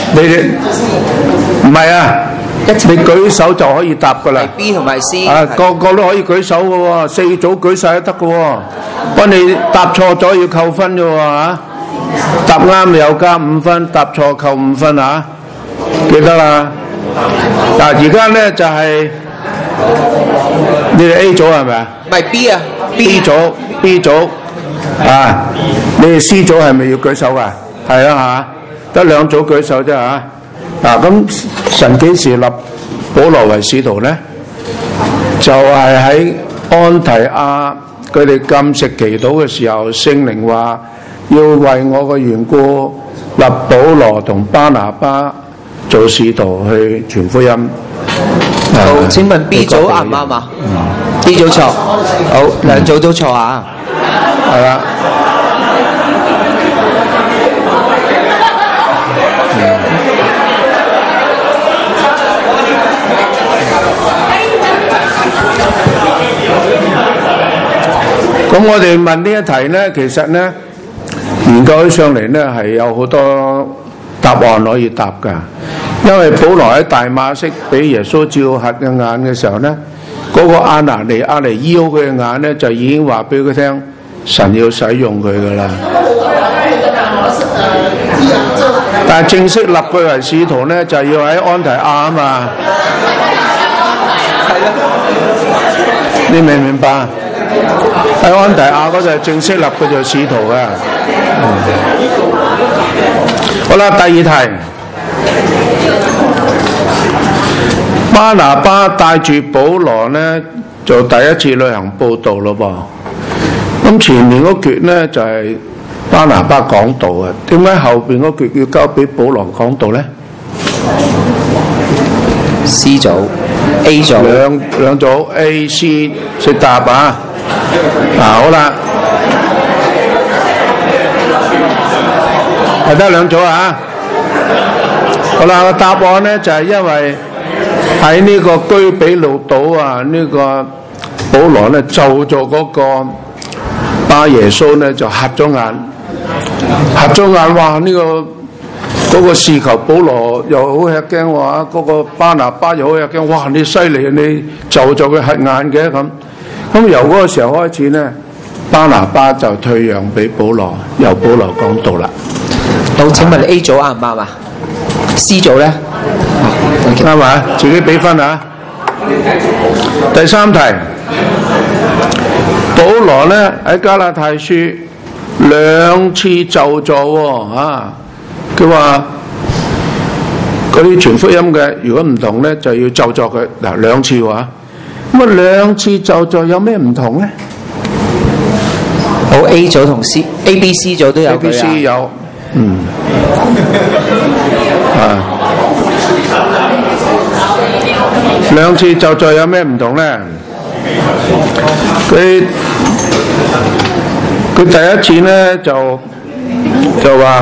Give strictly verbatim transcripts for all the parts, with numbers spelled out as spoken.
你哋唔係啊？你舉手就可以答噶啦。 B 同埋 C。 啊，個個都可以舉手噶喎，四組舉晒都得噶喎。不過你答錯咗要扣分啫喎嚇。答啱有加五分，答錯扣五分啊！記得啦。嗱，而家咧就係你哋 A 組係咪啊？ 唔係 B 啊 ，B 組 B 組啊，你哋 C 組係咪要舉手噶？係啊嚇，得兩組舉手啫嚇。嗱，咁神幾時立保羅為使徒咧？就係喺安提阿佢哋禁食祈禱嘅時候，聖靈話要為我嘅緣故立保羅同巴拿巴做使徒去傳福音。 好，請問 B 組啱唔啱啊？B 組錯，好，兩組都錯啊。 係啦。咁我哋問呢一題呢，其實呢研究起上嚟呢係有好多答案可以答㗎。因為保羅喺大馬色俾耶穌照瞎嘅眼嘅時候呢，嗰、那個亞拿尼亞嚟醫好佢嘅眼呢，就已經話俾佢聽，神要使用佢㗎啦。但係正式立佢為使徒呢，就要喺安提亞啊嘛。你明唔明白？喺安提亞嗰度正式立佢做使徒嘅。嗯、好啦，第二題，巴拿巴帶住保羅呢，就第一次旅行佈道咯噃。咁前面嗰橛呢，就係、是、巴拿巴講道啊，點解後邊嗰橛要交俾保羅講道呢？ C 組 A 組兩兩組 A、C 識答啊！嗱，好啦，係得兩組啊！好啦，個答案咧就係因為喺呢個居比路島啊，呢個保羅咧就咗嗰個巴耶穌咧就瞎咗眼，瞎咗眼，哇！呢個嗰個事求保羅又好吃驚喎，嗰個巴拿巴又好吃驚，哇！你犀利，你就咗佢瞎眼嘅咁。咁由嗰個時候開始咧，巴拿巴就退讓俾保羅，由保羅講道啦。 好，請問 A 組啱唔啱啊 ？C 組咧？ 啱嘛？自己俾分啊！第三題，保羅咧喺加拉太書兩次就助喎啊！佢話嗰啲傳福音嘅，如果唔同咧，就要就助佢嗱兩次喎。咁啊兩次就助有咩唔同咧？ 好 ，A 組同 C、A、B、C 組都有佢啊。 A、B、C 有，嗯，啊，兩次就助有咩唔同咧？佢佢第一次咧就就話。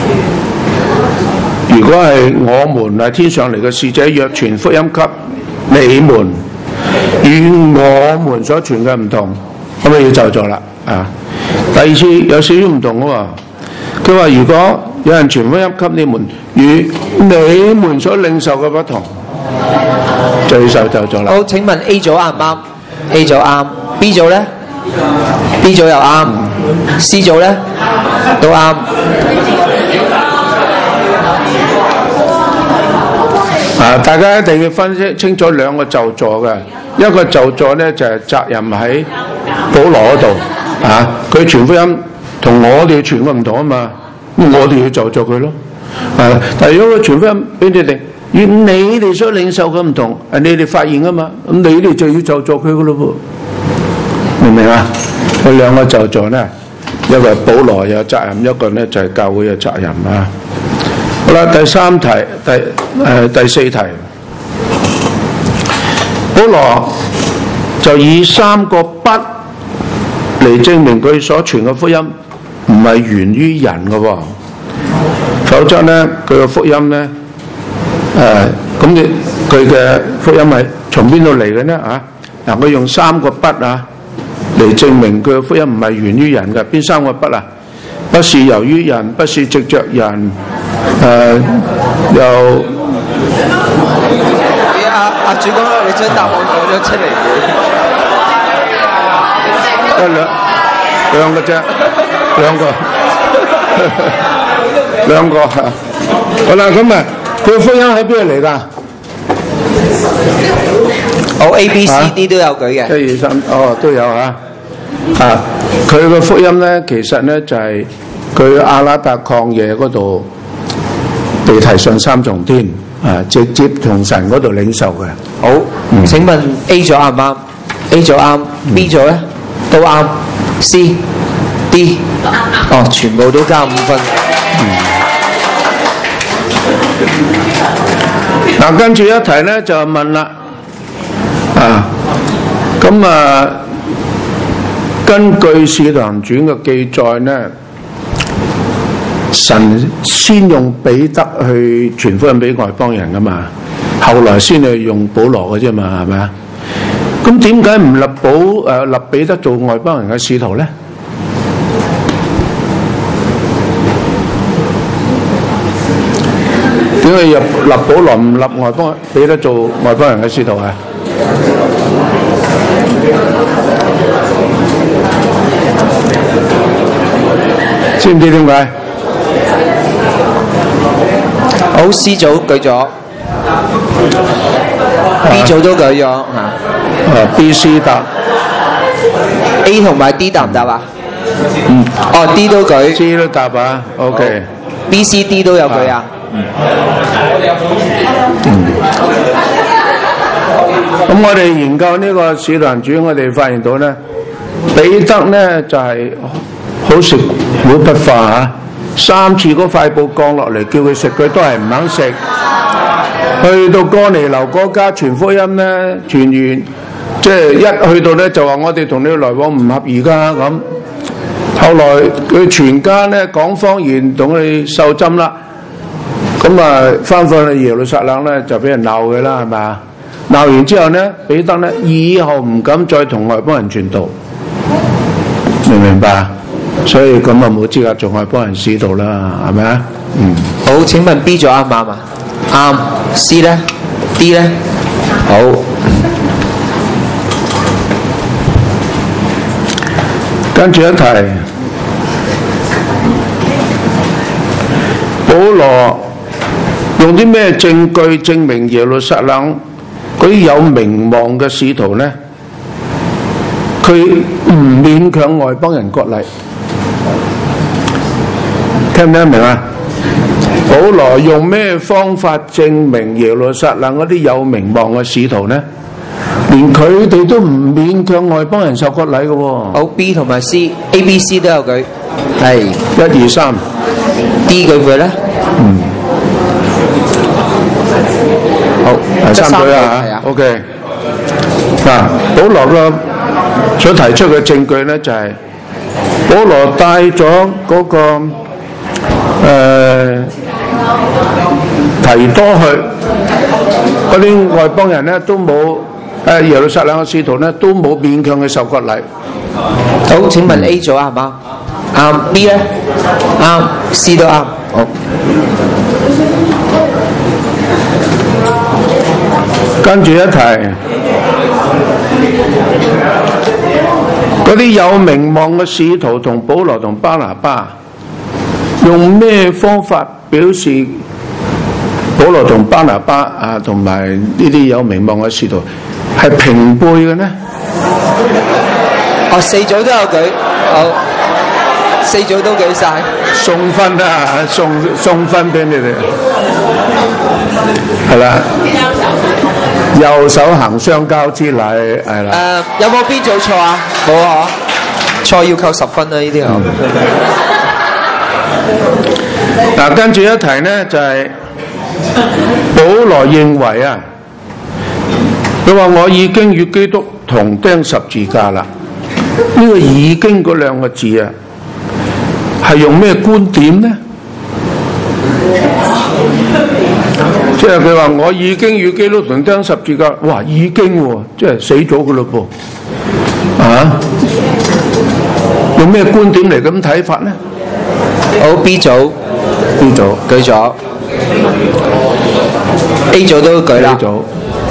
如果係我們係天上嚟嘅使者，若傳福音給你們，與我們所傳嘅唔同，咁咪要就咗啦啊！第二次有少少唔同喎，佢話如果有人傳福音給你們，與你們所領受嘅不同，就要受就咗啦。 好，請問 A 組啱唔啱 ？A 組啱 ，B 組咧 ？B 組又啱、嗯、，C 組咧都啱。 啊！大家一定要分析清楚兩個就助嘅，一個就助咧就係、是、責任喺保羅嗰度啊，佢傳福音同我哋傳嘅唔同啊嘛，咁我哋要就助佢咯。啊！但係如果佢傳福音俾你哋，與你哋所領受嘅唔同，係你哋發現啊嘛，咁你哋就要就助佢噶咯噃，明唔明啊？佢兩個就助咧，一個保羅有責任，一個咧就係、是、教會有責任啊。好啦，第三題，第誒、呃、第四題，保羅就以三個不嚟證明佢所傳嘅福音唔係源於人嘅喎，否則咧佢嘅福音咧誒咁你佢嘅福音係從邊度嚟嘅呢？啊？嗱，佢用三個不啊嚟證明佢嘅福音唔係源於人嘅，邊三個不啊？不是由於人，不是藉着人。 誒又阿阿主講你將答案講咗出嚟， 一兩兩個啫，兩個兩個嚇。好啦，咁啊，佢個福音喺邊度嚟㗎？ 好 A B C D 都有舉嘅。 一二三，哦都有啊。啊，佢個福音咧，其實咧就係佢阿拉伯曠野嗰度被提上三重天，啊，直接從神嗰度領受嘅。 好，請問 A 組啱唔啱？A 組啱，B 組咧都啱，C、D， 哦，全部都加五分。 嗱，跟住一題咧就問啦，啊，咁啊，根據《使徒行傳》嘅記載咧，神先用彼得去傳福音俾外邦人噶嘛，後來先去用保羅嘅啫嘛，係咪啊？咁點解唔立保誒立彼得做外邦人嘅使徒咧？點解入立保羅唔立外邦彼得做外邦人嘅使徒啊？知唔知點解？ 好 ，C 組舉咗 ，B 組都舉咗嚇。 啊 ，B、C 答 A 同埋 D 答唔答啊？嗯。哦 ，D 都舉。 C 都答啊 ，OK。 B、C、D 都有舉啊。 嗯。咁我哋研究呢個《使徒行傳》，我哋發現到咧，彼得咧就係好食苦不化嚇。三次嗰塊布降落嚟，叫佢食，佢都係唔肯食。去到哥尼流嗰家傳福音咧，傳完即係一去到咧就話我哋同你來往唔合宜㗎咁。後來佢全家咧講方言，同佢受浸啦。咁啊翻返去耶路撒冷咧就俾人鬧佢啦，係咪啊？鬧完之後咧，彼得咧以後唔敢再同外邦人傳道，明唔明白啊？所以咁啊冇資格做外邦人使徒啦，係咪啊？嗯。 好，請問 B 組啱唔啱啊？啱。C 咧 ？D 咧？好。 跟住一題，保羅用啲咩證據證明耶路撒冷嗰啲有名望嘅使徒呢？佢唔勉強外邦人割禮，聽唔聽得明啊？保羅用咩方法證明耶路撒冷嗰啲有名望嘅使徒呢？連佢哋都唔勉強外邦人受割禮嘅喎。 好 ，B 同埋 C、A、B、C 都有舉，係一二三 D 舉唔舉咧？ 嗯， 好， 第三舉啊嚇 ，OK。嗱，保羅個所提出嘅證據咧就係、是、保羅帶咗嗰、那個誒、呃、提多去，嗰啲外邦人咧都冇。誒耶路撒冷嘅使徒咧都冇勉強佢受割禮。 好，請問 A 組啱唔啱？啱。B 咧？啱。C 都啱。好。 跟住一題，嗰啲有名望嘅使徒同保羅同巴拿巴，用咩方法表示保羅同巴拿巴啊同埋呢啲有名望嘅使徒係平輩嘅呢？ 哦，四組都有舉，好，四組都舉晒， 送分啊，送送分俾你哋，係啦，右手行相交之禮，係啦。 誒，有冇邊組錯啊？冇啊，錯要扣十分啊！呢啲啊。 嗱，跟住一題呢，就係、是、保羅認為啊。佢話我已經與基督同釘十字架啦。呢、這個已經嗰兩個字啊，係用咩觀點呢？即係佢話我已經與基督同釘十字架，哇！已經喎、啊，即係死咗噶咯噃，啊？用咩觀點嚟咁睇法呢？ 好 ，B 組 B 組舉咗。A 組都舉啦。 A 組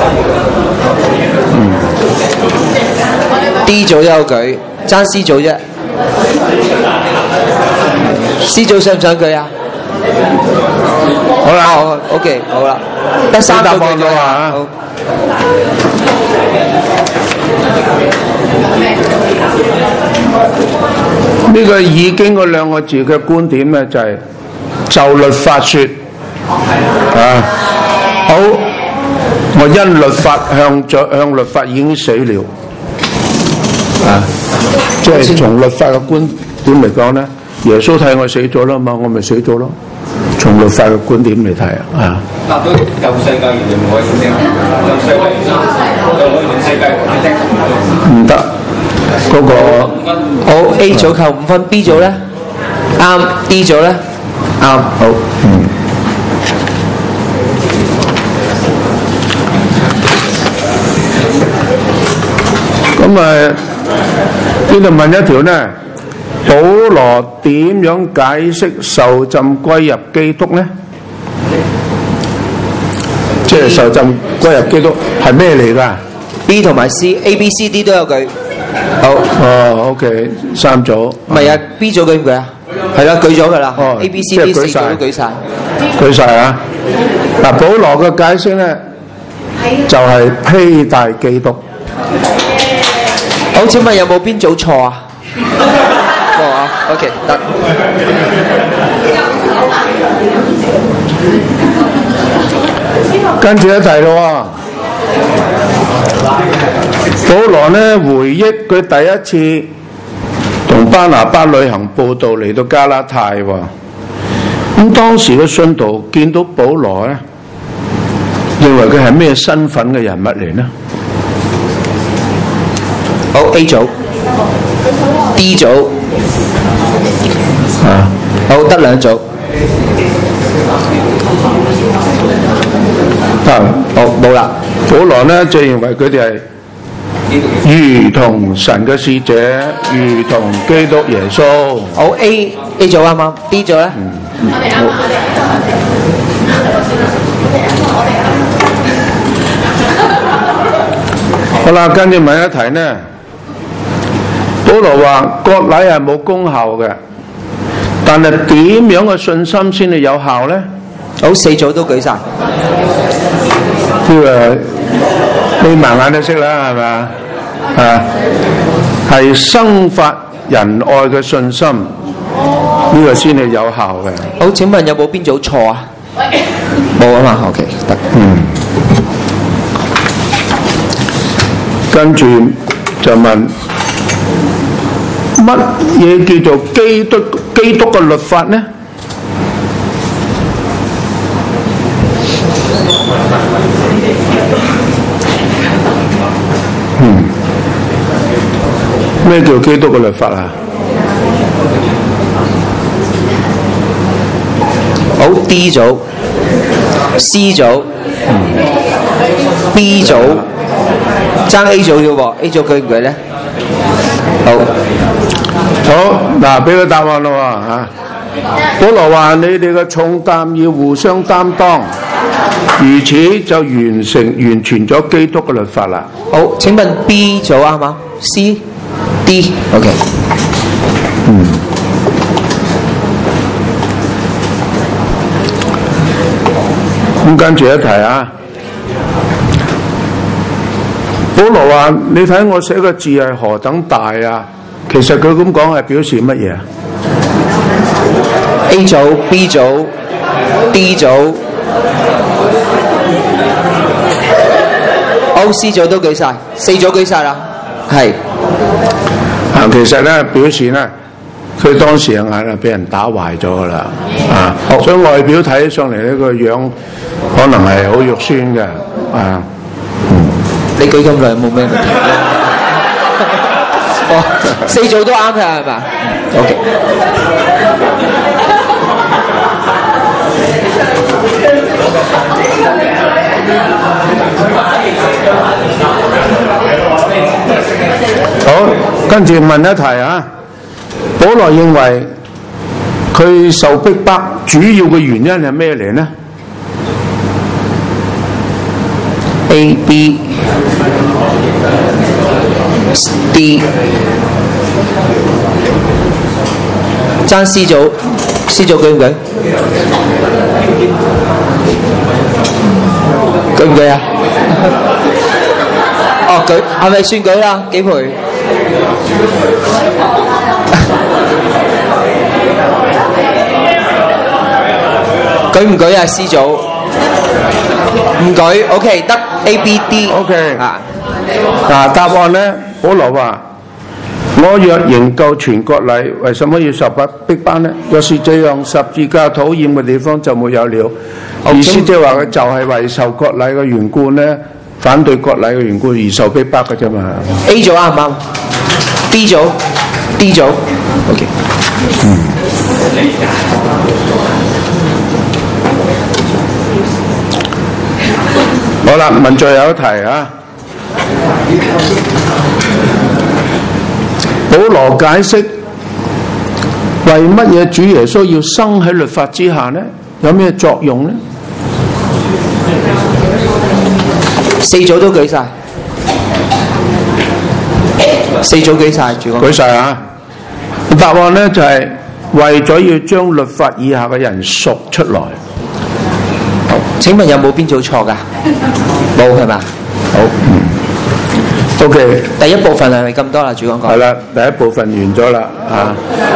D 組都有舉，爭 C 組啫。C 組想唔想舉啊？ 好啦， 好 ，OK， 好啦，得三個舉咗啊。好。 呢個已經嗰兩個字嘅觀點咧，就係就律法説啊，好，我因律法向着向律法已經死了啊，即係從律法嘅觀點嚟講咧，耶穌睇我死咗啦嘛，我咪死咗咯。從律法嘅觀點嚟睇啊， 立咗舊世界原來唔可以聽，舊世界舊世界可以聽， 唔得嗰個。 好 ，A 組扣五分 ，B 組咧啱 ，D 組咧啱，好。 嗯。咁啊，呢度問一條呢？保羅點樣解釋受浸歸入基督呢？即係受浸歸入基督係咩嚟㗎 ？B 同埋 C，A、B、C、D 都有舉。好。 哦 ，OK， 三組。 唔係啊 ，B 組舉唔舉啊？係啦，舉咗㗎啦。 哦 A、B、C、D 四組都舉晒。 舉晒啊！嗱，保羅嘅解釋咧，就係披戴基督。 好，請問有冇邊組錯啊？冇啊 ，OK 得。 跟住一題咯喎，保羅咧回憶佢第一次同巴拿巴旅行佈道嚟到加拉太喎，咁當時嘅信徒見到保羅咧，認為佢係咩身份嘅人物嚟呢？ 好 A 組 ，D 組， 啊， 好得兩組。 得， 好冇啦。 保羅呢就認為佢哋係如同神嘅使者，如同基督耶穌。 好 A A 組啱啱 ，D 組咧？ 嗯嗯、好。好啦，跟住問一題呢？保羅話割禮係冇功效嘅，但係點樣嘅信心先至有效呢？ 好，四組都舉晒。 呢個眯埋眼都識啦，係咪啊？啊，係生發仁愛嘅信心，呢個先係有效嘅。 好，請問有冇邊組錯啊？冇啊嘛 ，OK 得。 嗯。跟住就問乜嘢叫做基督基督嘅律法呢？嗯，咩叫基督嘅律法啊？ 好 D 組、C 組、嗯、B 組，爭 A 組要喎 ，A 組舉唔舉咧？好， 好嗱，俾個答案咯喎嚇。保羅話：你哋嘅重擔要互相擔當，如此就完成完全咗基督嘅律法啦。 好，請問 B 組啱嗎 ？C、D，OK。 嗯。咁跟住一題啊，保羅話：你睇我寫個字係何等大啊！其實佢咁講係表示乜嘢啊 ？A 組、B 組、D 組，好 C 組都舉晒，四組舉晒啦，係。 啊，其實咧表示咧，佢當時嘅眼啊俾人打壞咗噶啦，啊，所以外表睇起上嚟呢個樣可能係好肉酸嘅，啊，嗯。 你舉咁耐冇咩問題？哦，四組都啱嘅係嘛 ？OK。 好，跟住問一題啊。保羅認為佢受逼迫主要嘅原因係咩嚟呢 ？A、B、D， 爭 C 組 ，C 組舉唔舉？舉唔舉啊？哦，舉係咪算舉啦？幾倍？舉唔舉啊 ？C 組唔舉 ，OK 得 A、B、D。 OK 啊， 嗱，答案咧，保羅話：我若仍舊傳割禮，為什麼要受逼迫呢？若是這樣，十字架討厭嘅地方就沒有了。意思即係話佢就係為受割禮嘅緣故咧，反對割禮嘅緣故而受逼迫嘅啫嘛。 A 組啱唔啱 ？B 組、D 組 ，OK。嗯。 好啦，問最後一題啊。保羅解釋為乜嘢主耶穌要生喺律法之下呢？有咩作用呢？ 四組都舉晒，四組舉晒，主講。 舉晒啊！答案呢就係、是、為咗要將律法以下嘅人贖出來。 好，請問有冇邊組錯㗎？冇係嘛？ 好。嗯 O.K. 第一部分係咪咁多啦？主講講。 係啦，第一部分完咗啦，啊。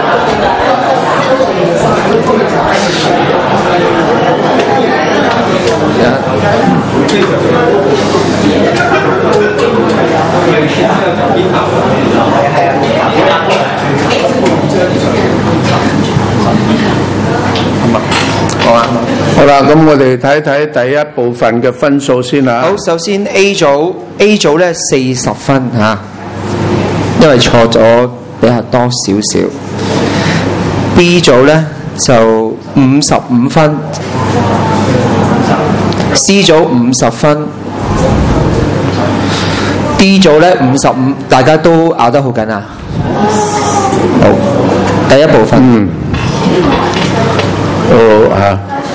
好啊。 好啦，咁我哋睇睇第一部分嘅分數先啦。 好，首先 A 組 A 組咧四十分嚇、啊，因為錯咗比較多少少。B 組咧就五十五分 ，C 組五十分 ，D 組咧五十五，大家都咬得好緊啊！好，第一部分。 嗯。好啊。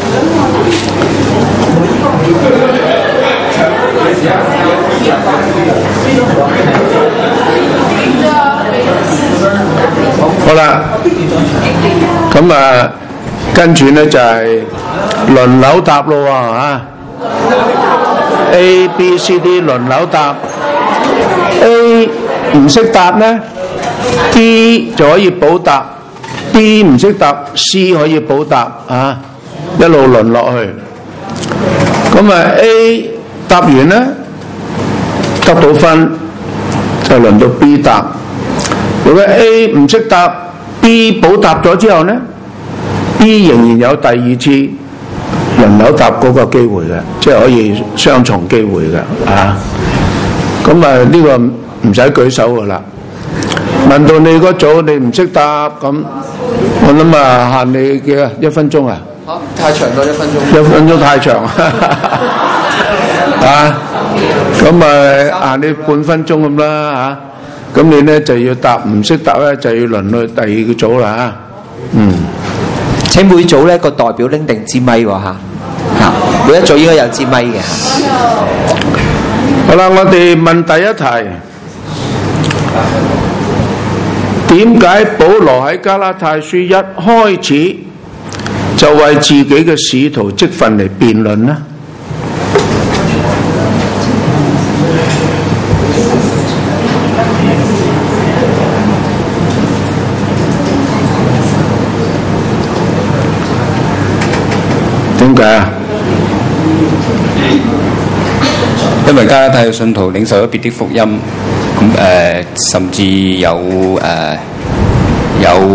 好啦，咁啊，跟住咧就係輪流答咯喎嚇 ，A、B、C、D 輪流答 ，A 唔識答咧 ，B 就可以補答 ，B 唔識答 ，C 可以補答啊，一路輪落去。咁啊 A 答完咧，得到分，就輪到 B 答。如果 A 唔識答 ，B 補答咗之後咧 ，B 仍然有第二次輪流答嗰個機會嘅，即係可以雙重機會嘅啊。咁啊呢個唔使舉手噶啦。問到你嗰組你唔識答咁，我諗啊限你幾啊一分鐘啊？ 好，太長咗一分鐘。 一分鐘太長啊！咁啊限你半分鐘咁啦嚇。咁你咧就要答，唔識答咧就要輪去第二個組啦嚇。嗯。 請每組咧個代表拎定支咪喎嚇，嚇每一組應該有支咪嘅。 好啦，我哋問第一題。點解保羅喺加拉太書一開始就為自己嘅使徒職分嚟辯論呢？點解啊？ 因為加拉太嘅信徒領受咗別的福音，咁誒、呃、甚至有誒、呃、有誒、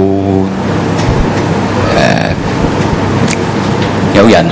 呃、有人，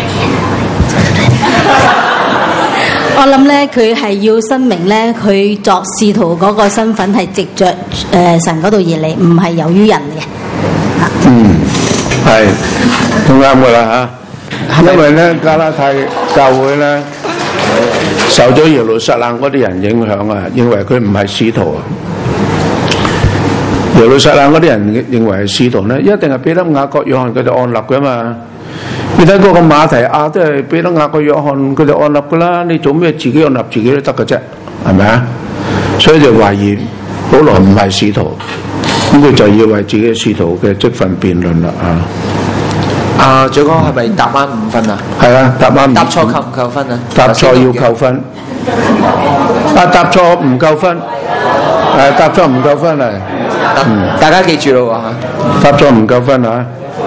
我諗咧，佢係要申明咧，佢作使徒嗰個身份係藉着誒、呃、神嗰度而嚟，唔係由於人嘅。 嗯，係都啱噶啦嚇，因為咧加拉太教會咧受咗耶路撒冷嗰啲人影響啊，認為佢唔係使徒啊。 耶路撒冷嗰啲人認為係使徒咧，一定係彼得、雅各、約翰佢哋按立㗎嘛。你睇嗰個馬提亞都係彼得、雅各、約翰佢哋按立㗎啦，你做咩自己按立自己都得㗎啫，係咪啊？所以就懷疑保羅唔係使徒，咁佢就要為自己嘅使徒嘅職分辯論啦啊！ 啊，長哥係咪答啱五分啊？ 係啊，答啱。 答錯扣唔扣分啊？ 答錯要扣分。啊，答錯唔扣分。誒，答錯唔扣分啊！ 嗯，大家記住咯喎嚇。 答錯唔扣分啊！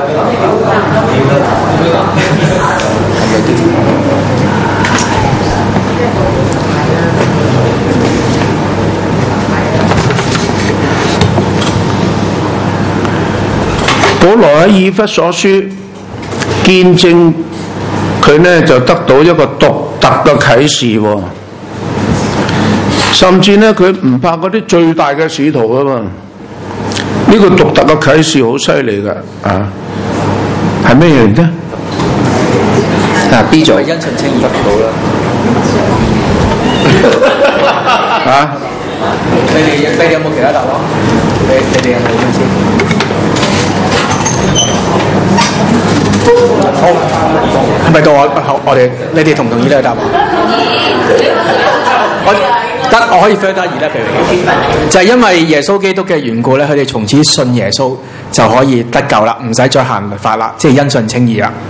保羅喺以弗所書見證佢呢就得到一個獨特嘅啟示喎，甚至呢佢唔怕嗰啲最大嘅使徒啊嘛，呢個獨特嘅啟示好犀利㗎啊！係咩嘢嚟啫？ 啊 B 組因循稱義得到啦。 啊？ 你哋你哋有冇其他答案？你你哋有冇意見？好，係咪到我？好，我哋你哋同唔同意呢個答案？我得，我可以 further 二咧，譬如就係因為耶穌基督嘅緣故咧，佢哋從此信耶穌就可以得救啦，唔使再行律法啦，即係因信稱義啦。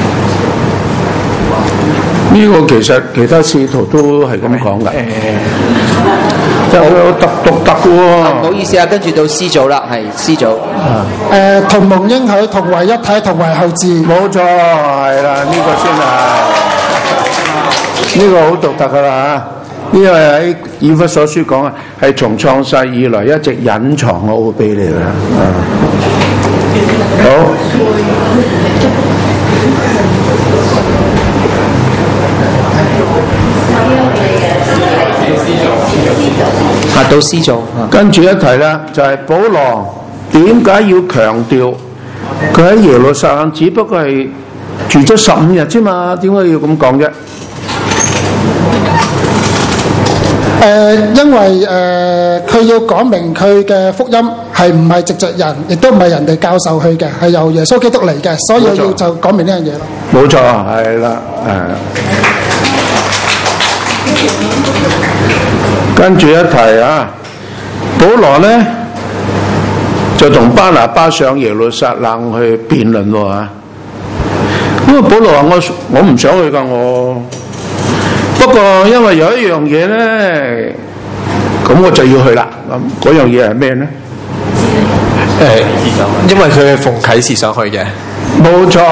呢個其實其他使徒都係咁講㗎，即係好有特獨特嘅喎。 唔好意思啊，跟住到 C 組啦，係 C 組。 誒，同蒙應許，同為一體，同為後嗣。 冇錯，係啦，呢個先係，呢個好獨特㗎啦。呢個喺以弗所書講啊，係從創世以來一直隱藏嘅奧秘嚟㗎。好。 啊，到 C 組。 跟住一提啦，就係、是、保羅點解要強調佢喺耶路撒冷只不過係住咗十五日啫嘛？點解要咁講啫？ 誒、呃，因為誒，佢、呃、要講明佢嘅福音係唔係藉着人，亦都唔係人哋教授佢嘅，係由耶穌基督嚟嘅，所以要就講明呢樣嘢咯。 冇錯，係啦，誒。跟住一提啊，保羅呢就同巴拿巴上耶路撒冷去辯論喎嚇。因為保羅話我我唔想去㗎，我不過因為有一樣嘢呢，咁我就要去啦。咁嗰樣嘢係咩呢？ 誒，因為佢係奉啟示上去嘅。 冇錯，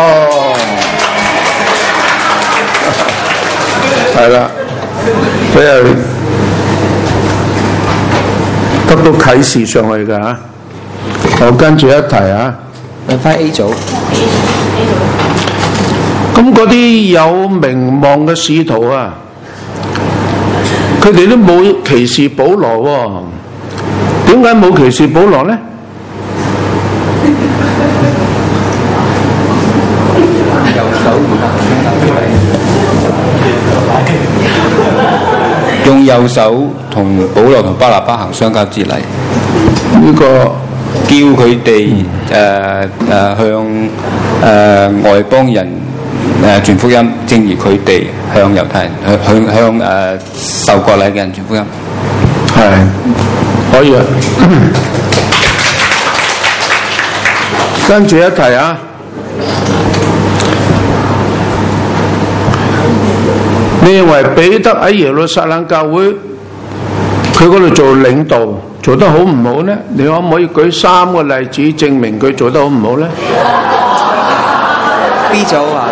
係啦，佢係得到啟示上去㗎嚇。我跟住一提啊， 問翻 A 組。 咁嗰啲有名望嘅使徒啊，佢哋都冇歧視保羅喎。點解冇歧視保羅呢？ 用右手同保羅同巴拿巴行相交之禮， 呢個叫佢哋誒誒向誒、呃、外邦人誒傳福音，正如佢哋向猶太人向向向誒、呃、受割禮嘅人傳福音。 係可以啊。跟住一提啊，你認為彼得喺耶路撒冷教會佢嗰度做領導做得好唔好呢？你可唔可以舉三個例子證明佢做得好唔好呢？ B 組啊，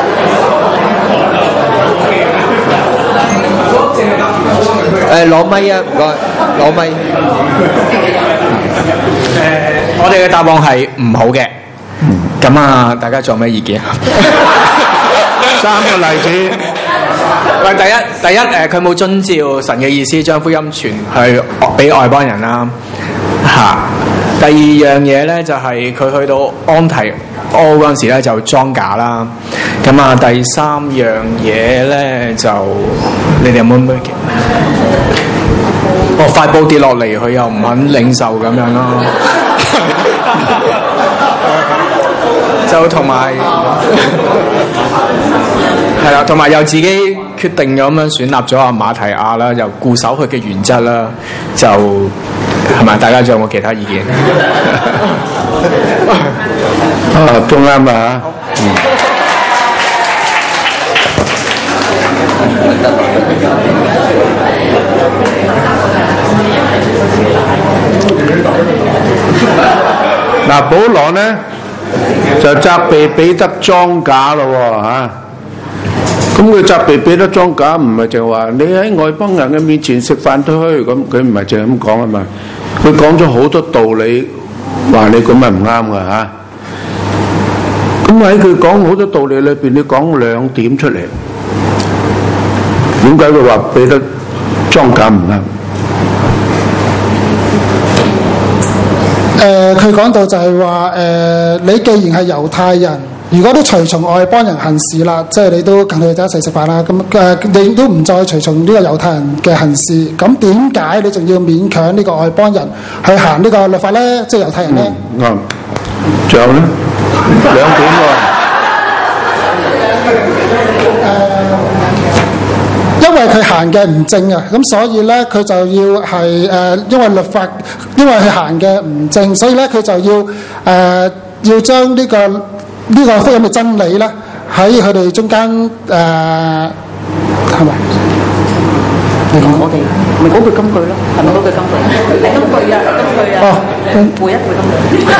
誒攞咪啊，唔該，攞咪。 誒，我哋嘅答案係唔好嘅。咁啊，大家仲有咩意見啊？ 三個例子。 喂，第一第一誒，佢冇遵照神嘅意思，將福音傳去俾外邦人啦。嚇。第二樣嘢咧，就係、是、佢去到安提阿嗰陣時咧，就裝假啦。咁啊，第三樣嘢咧，就你哋有冇咩？哦，塊布跌落嚟，佢又唔肯領受咁樣咯。 就同埋係啦，同埋又自己決定咗咁樣選立咗阿馬提亞啦，又固守佢嘅原則啦，就係咪？大家仲有冇其他意見？ 啊，都啱啊！嗯。嗱，保羅呢就責備彼得裝假咯喎嚇，咁佢責備彼得裝假，唔係就話你喺外邦人嘅面前食飯都可以咁，佢唔係淨係咁講啊嘛，佢講咗好多道理，話你咁係唔啱噶嚇。咁喺佢講好多道理裏邊，你講兩點出嚟，點解佢話彼得裝假唔啱？ 誒，佢講到就係話誒，你既然係猶太人，如果都隨從外邦人行事啦，即係你都同佢哋一齊食飯啦，咁誒你都唔再隨從呢個猶太人嘅行事，咁點解你仲要勉強呢個外邦人去行呢個律法咧？即係猶太人咧？ 啱、嗯。仲有咧？兩點喎。 因為佢行嘅唔正啊，咁所以咧佢就要係誒、呃，因為律法，因為佢行嘅唔正，所以咧佢就要誒、呃，要將呢、這個呢、這個福音嘅真理咧喺佢哋中間誒，係咪？你講我哋咪嗰句金句咯，係咪嗰句金句？係金句啊，金句啊！哦，背一背金句。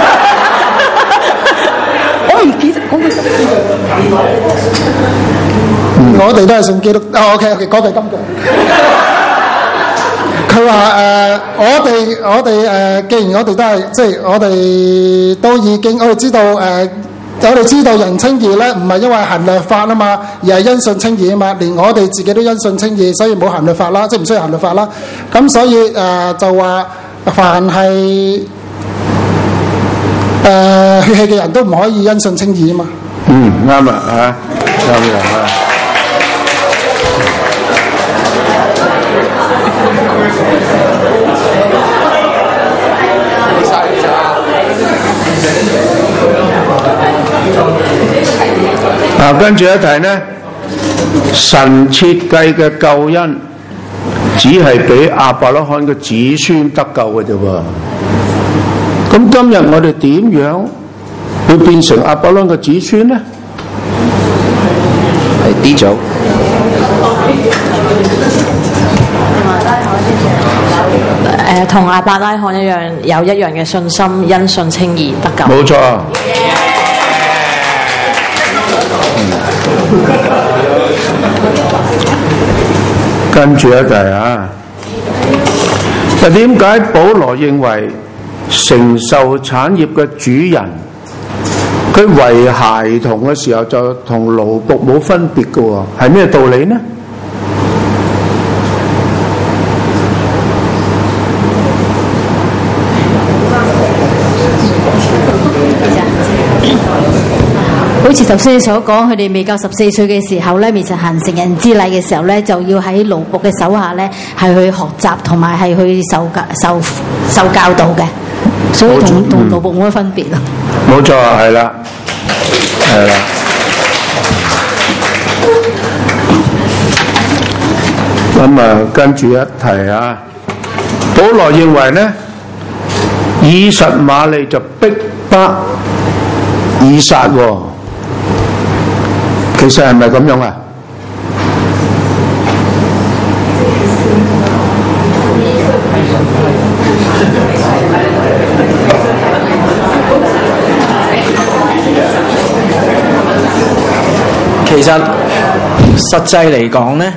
我唔記得嗰句金句。我哋都係信基督。哦 ，OK OK，嗰句金句。佢話誒，我哋我哋誒、呃，既然我哋都係即係我哋都已經，我哋知道誒、呃，我哋知道人稱義咧，唔係因為行律法啊嘛，而係因信稱義啊嘛。連我哋自己都因信稱義，所以冇行律法啦，即係唔需要行律法啦。咁所以誒、呃、就話，凡係誒血氣嘅人都唔可以因信稱義啊嘛。 嗯，啱啊，嚇，啱嘅嚇。啊，跟住一題呢，神設計嘅救恩只係俾亞伯拉罕嘅子孫得救嘅啫喎。咁今日我哋點樣會變成亞伯拉罕嘅子孫呢？ 係 D 組。 誒，同亞伯拉罕一樣，有一樣嘅信心，因信稱義得救。 冇錯。跟住一題啊！嗱，點解保羅認為承受產業嘅主人，佢為孩童嘅時候就同奴僕冇分別嘅喎？係咩道理呢？ 好似頭先你所講，佢哋未夠十四歲嘅時候咧，未曾行成人之禮嘅時候咧，就要喺奴僕嘅手下咧，係去學習同埋係去受教受受教導嘅，所以同同奴僕冇乜分別咯。 冇錯，係啦，係啦。咁啊，跟住一題啊，保羅認為咧，以實瑪利就逼迫以撒喎。其實係咪咁樣啊？ 其實實際嚟講咧，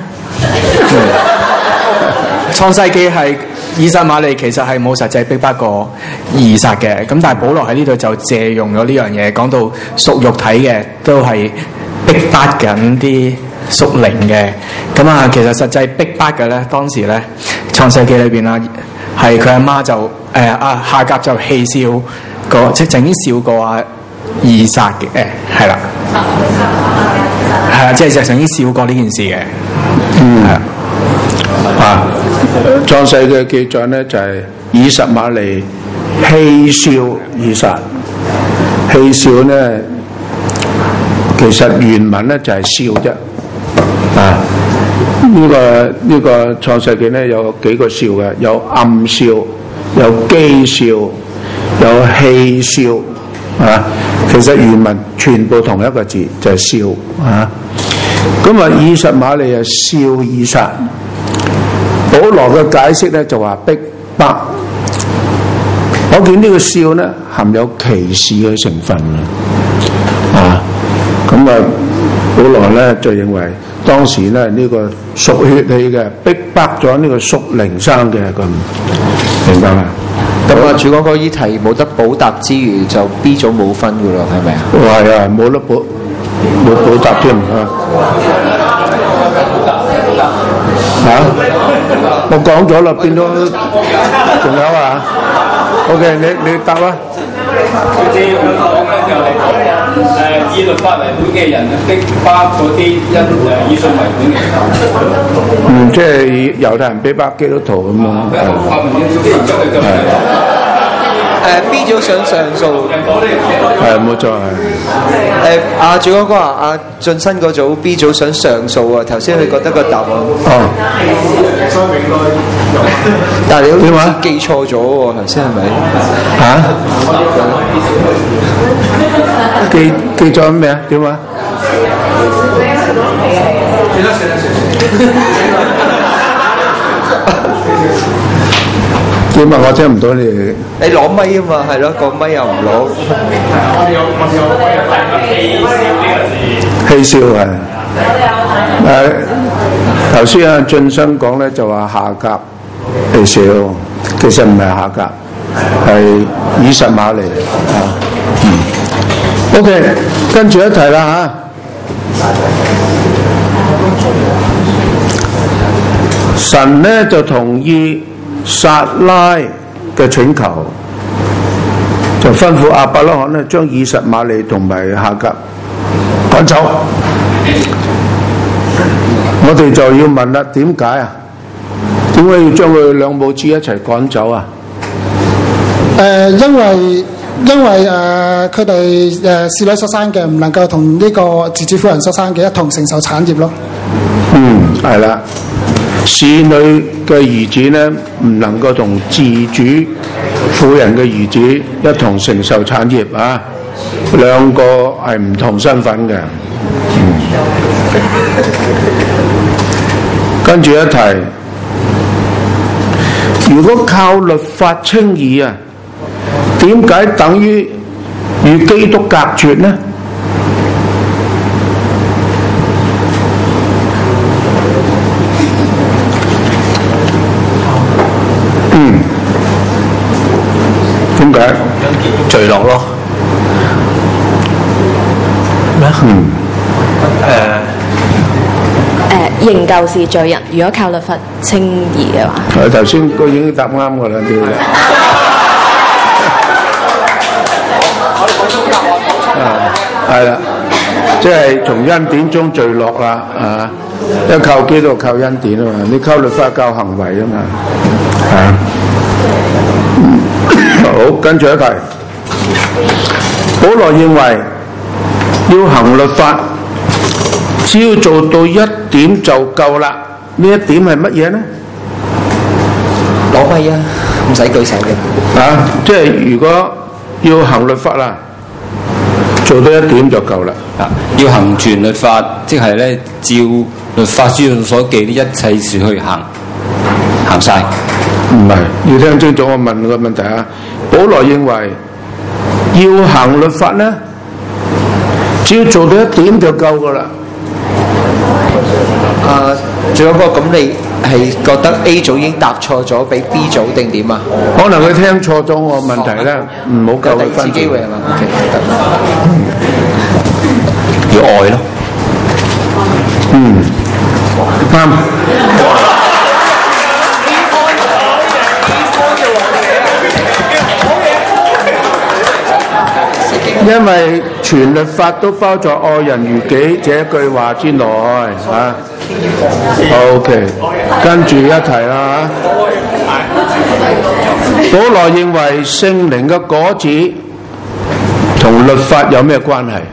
創世記係以實瑪利其實係冇實際逼迫過以撒嘅，咁但係保羅喺呢度就借用咗呢樣嘢，講到屬肉體嘅都係逼迫緊啲屬靈嘅，咁啊其實實際逼迫嘅咧，當時咧創世記裏邊啊，係佢阿媽就誒啊夏甲就戲笑過，即係曾經笑過啊以撒嘅，誒係啦，係啊，即係就曾經笑過呢件事嘅， 嗯， 係啊。 啊，創世嘅記載咧就係、是、以實瑪利戲笑以撒，戲笑咧，其實原文咧就係笑啫。啊，呢、這個呢、這個創世記咧有幾個笑嘅，有暗笑，有譏笑，有戲笑。啊，其實原文全部同一個字就係、是、笑。啊，咁啊，以實瑪利啊笑以撒。保羅嘅解釋咧就話逼迫，我見呢個笑咧含有歧視嘅成分啊，咁啊保羅咧就認為當時咧呢、這個屬血氣嘅逼迫咗呢個屬靈生嘅咁，明白嘛？ 咁啊，主嗰個議題冇得補答之餘，就 B 組冇分噶咯，係咪啊？ 係啊，冇得補冇補答添啊！嚇！我講咗啦，變咗仲有啊 ？OK， 你你答啊！ 佢哋咁講咧就係講誒以律法為本嘅人逼迫嗰啲因誒以信為本嘅人。 嗯，即係猶太人逼迫基督徒咁咯。係。 誒 B 組想上訴， 係冇錯係。 誒阿主嗰個話阿晉身嗰組 B 組想上訴啊，頭先佢覺得個答案。 哦。 但係你好似記錯咗喎，頭先係咪？ 嚇？記記咗咩啊？點啊？點啊？我聽唔到你。 你攞咪啊嘛，係咯，個咪又唔攞。 戲笑係。誒頭先阿晉生講咧就話夏甲戲笑，其實唔係夏甲，係以實瑪利啊。嗯。OK， 跟住一題啦嚇。神咧就同意撒拉嘅請求，就吩咐亞伯拉罕咧將以實瑪利同埋夏甲趕走。我哋就要問啦，點解啊？點解要將佢兩母子一齊趕走啊？ 誒、呃，因為因為誒佢哋誒侍女所生嘅唔能夠同呢個自主婦人所生嘅一同承受產業咯。 嗯，係啦。侍女嘅兒子咧，唔能夠同自主婦人嘅兒子一同承受產業啊！兩個係唔同身份嘅。嗯。跟住一題，如果靠律法稱義啊，點解等於與基督隔絕呢？嗯，點解？ 墜落咯。咩？ 嗯。 誒、仍舊是罪人。如果靠律法稱義嘅話， 係頭先佢已經答啱㗎啦，啲啊，係啦，即係從恩典中墜落啦，啊，因為靠基督靠恩典啊嘛，你靠律法靠行為啊嘛，啊，好，跟住一題，保羅認為要行律法，只要做到一點就夠啦。呢一點係乜嘢呢？ 攞咪啊，唔使舉手嘅。 啊，即係如果要行律法啦，做到一點就夠啦。 啊，要行全律法，即係咧照律法書上所記啲一切事去行，行晒。 唔係，要聽清楚我問個問題啊。保羅認為要行律法咧，只要做到一點就夠噶啦。 啊，仲有個咁，你係覺得 A 組已經答錯咗，俾 B 組定點啊？ 可能佢聽錯咗我問題咧，唔好夠佢分。 第二次機會係嘛？ 要愛咯。 嗯，啱。因為全律法都包在愛人如己這句話之內啊。OK，跟住一題啦嚇。 保羅認為聖靈嘅果子同律法有咩關係？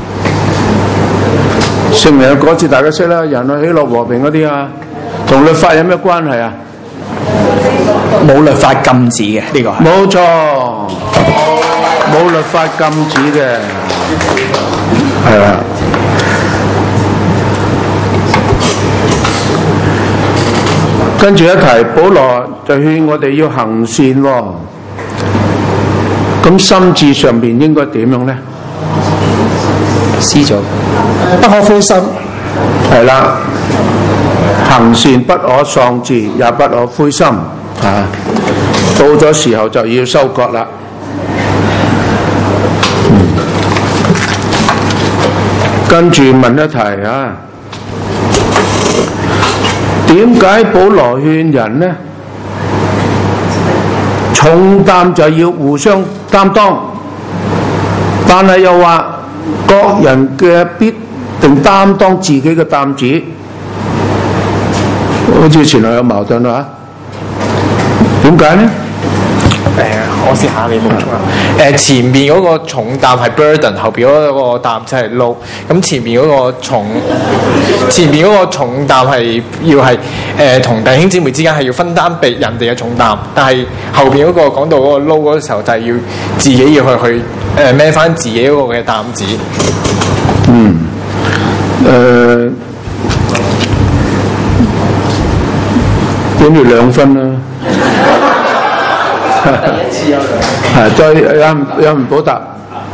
聖靈嘅果子大家識啦，仁愛、喜樂、和平嗰啲啊，同律法有咩關係啊？ 冇律法禁止嘅呢個係。 冇錯，冇律法禁止嘅，係啦。跟住一提，保羅就勸我哋要行善喎。咁心智上面應該點樣呢？ 施咗， 不可灰心。 係啦，行善不可喪志，也不可灰心啊！到咗時候就要收割啦。嗯、跟住問一題啊，點解保羅勸人呢？重擔就要互相擔當，但係又話各人嘅必定擔當自己嘅擔子，好似前兩有矛盾啦。點解呢？ 誒、呃，我試下你補充啦。誒、呃，前面嗰個重擔係 burden， 後邊嗰個擔子係 load。咁前面嗰個重，前面嗰個重擔係要係誒同弟兄姊妹之間係要分擔被人哋嘅重擔，但係後邊嗰個講到嗰個 load 嗰時候就係要自己要去去誒孭翻自己嗰個嘅擔子。 嗯。誒、呃，管住兩分啦。係，再有人有人補答。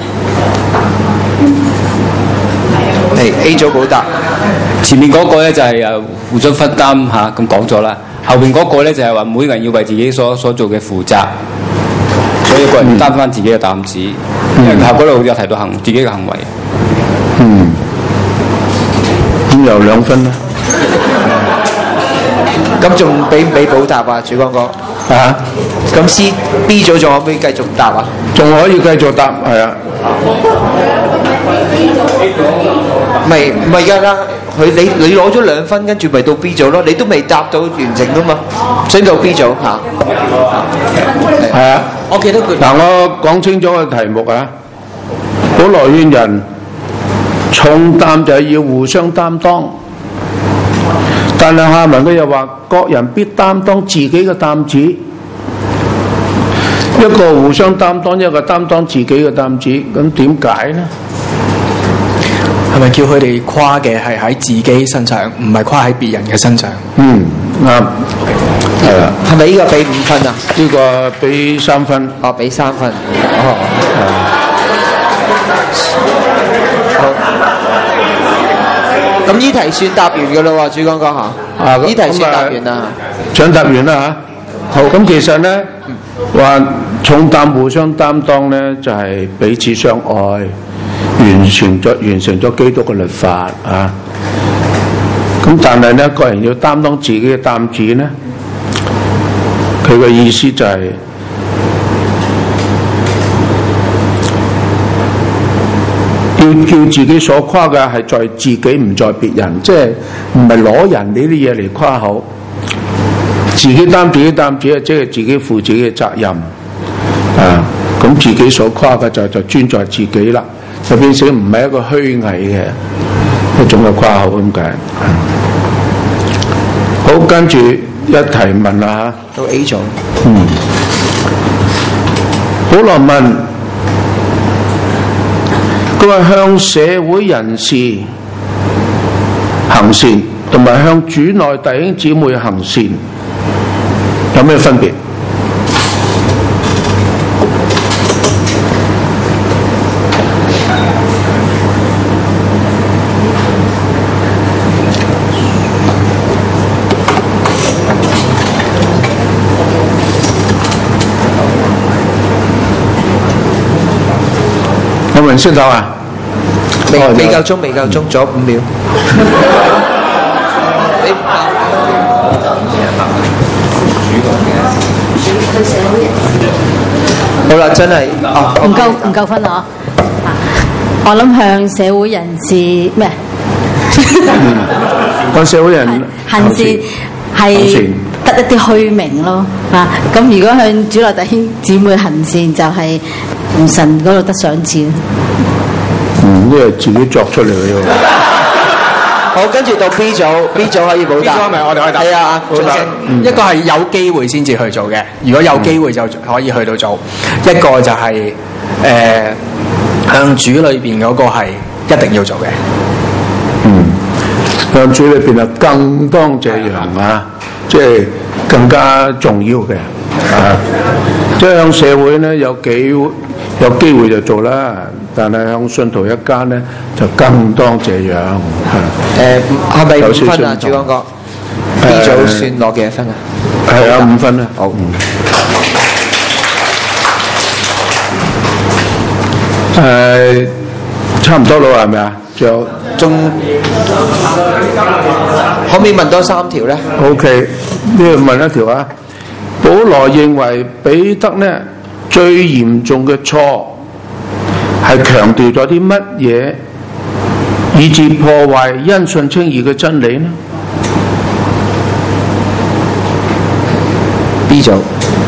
係 A 組補答。 前面嗰個咧就係誒互相分擔嚇，咁講咗啦。後邊嗰個咧就係話每個人要為自己所所做嘅負責，所以個人擔翻自己嘅擔子。然後嗰度有提到行自己嘅行為。 嗯。咁又兩分啦。 咁仲俾唔俾補答啊？主光哥啊？ 咁 C B 組仲可唔可以繼續答啊？ 仲可以繼續答，係啊。 唔係唔係㗎啦，佢你你攞咗兩分，跟住咪到 B 組咯，你都未答到完整㗎嘛，所以到 B 組嚇。 係啊。 我記得佢嗱，我講清楚個題目啊。保羅勸人重擔就係要互相擔當。但係下文佢又話，各人必擔當自己嘅擔子，一個互相擔當，一個擔當自己嘅擔子，咁點解呢？ 係咪叫佢哋誇嘅係喺自己身上，唔係誇喺別人嘅身上？ 嗯，啱，係啦。 係咪呢個俾五分啊？ 呢個俾三分。 哦，俾三分。哦。咁呢題算答完嘅咯喎，主講講下。啊，呢題算答完啦。 想答完啦嚇。好，咁其實咧話重擔互相擔當咧，就係、是、彼此相愛，完成咗完成咗基督嘅律法啊。咁但係咧，個人要擔當自己嘅擔子咧，佢嘅意思就係、是。要叫自己所誇嘅係在自己，唔在別人，即係唔係攞人哋啲嘢嚟誇口，自己擔自己擔子，即係自己負自己嘅責任啊！咁自己所誇嘅就就專在自己啦，就變成唔係一個虛偽嘅一種嘅誇口咁解。好，跟住一提問啦嚇， 到 A 組。 嗯，保羅問。佢話向社會人士行善，同埋向主內弟兄姊妹行善，有咩分別？有冇人識到啊？ 未未夠鐘，未夠鐘，仲有五秒。好啦，真係唔夠唔夠分啊！我諗向社會人士咩？ 向社會人行善係得一啲虛名咯啊！咁如果向主內弟兄姊妹行善，就係從神嗰度得賞賜。 嗯，呢係自己作出嚟嘅喎。 好，跟住到 B 組，B 組可以補答。 B 組係咪我哋可以答？ 係啊， 補答。 嗯一個係有機會先至去做嘅，如果有機會就可以去到做。一個就係、是、誒、呃、向主裏邊嗰個係一定要做嘅。 嗯，向主裏邊啊，更當這樣啊，即係更加重要嘅啊！即係向社會咧有幾有機會就做啦，但係向信徒一家咧就更當這樣啊！ 誒係咪有五分啊？ 少少唔同主講哥 B 組算攞幾多分啊？ 係啊，五分啦。 好。 誒、差唔多咯，係咪啊？仲有仲可唔可以問多三條咧？ OK，呢度問一條啊。保羅認為彼得呢最嚴重嘅錯係強調咗啲乜嘢，以致破壞因信稱義嘅真理呢？ B 組。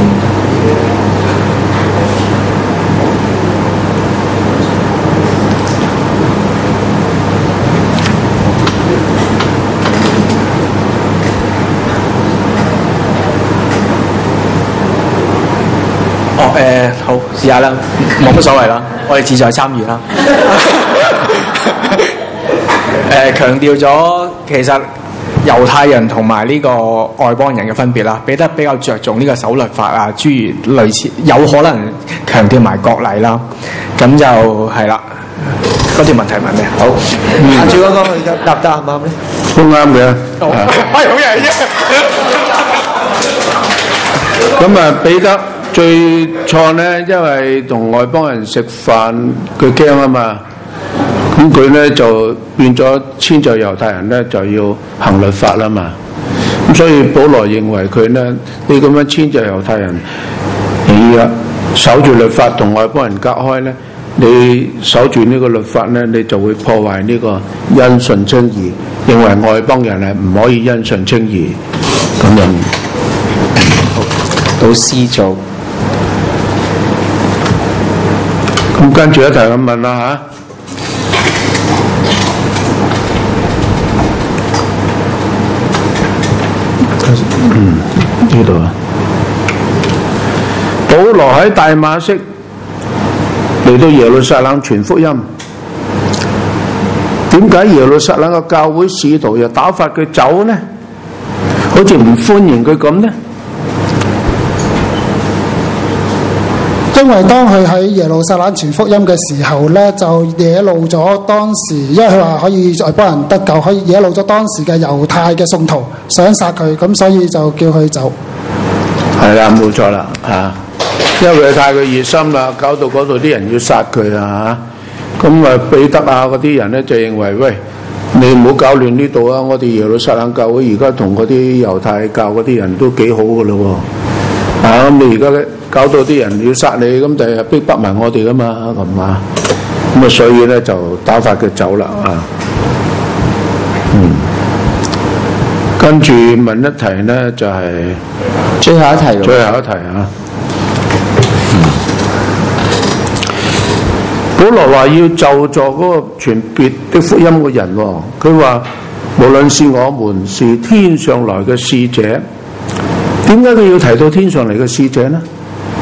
哦，誒、好，試下啦，冇乜所謂啦，我哋志在參與啦。誒、強調咗其實猶太人同埋呢個外邦人嘅分別啦，彼得比較着重呢個守律法啊，諸如類似，有可能強調埋國禮啦，咁就係啦。嗰條問題問咩？好， 阿主講講佢而家答得啱唔啱咧？ 都啱嘅。 好， 啊喂，好嘢啫！ 咁啊，彼得最錯呢，因為同外邦人食飯，佢驚啊嘛。咁佢呢就變咗遷就猶太人呢，就要行律法啦嘛。咁所以保羅認為佢呢，你咁樣遷就猶太人，你啊守住律法同外邦人隔開呢，你守住呢個律法呢，你就會破壞呢個因信稱義，認為外邦人係唔可以因信稱義咁樣。 到 C 組。 咁跟住一題咁問啦嚇。嗯，呢度啊。保羅喺大馬色嚟到耶路撒冷傳福音，點解耶路撒冷嘅教會使徒又打發佢走呢？好似唔歡迎佢咁呢？ 因為當佢喺耶路撒冷傳福音嘅時候咧，就惹怒咗當時，因為佢話可以再幫人得救，可以惹怒咗當時嘅猶太嘅信徒，想殺佢，咁所以就叫佢走。 係啦，冇錯啦，嚇！因為佢太過熱心啦，搞到嗰度啲人要殺佢啊嚇！咁啊，彼得啊嗰啲人咧就認為，喂，你唔好搞亂呢度啊！我哋耶路撒冷教會而家同嗰啲猶太教嗰啲人都幾好噶咯喎，啊咁你而家咧搞到啲人要殺你，咁第日逼迫埋我哋噶嘛，咁啊，咁啊所以咧就打發佢走啦啊，嗯，跟住問一題咧就係、是、 最後一題咯。 最後一題啊。保羅話要就助嗰個傳別的福音嘅人喎，佢話無論是我們是天上來嘅使者，點解佢要提到天上嚟嘅使者呢？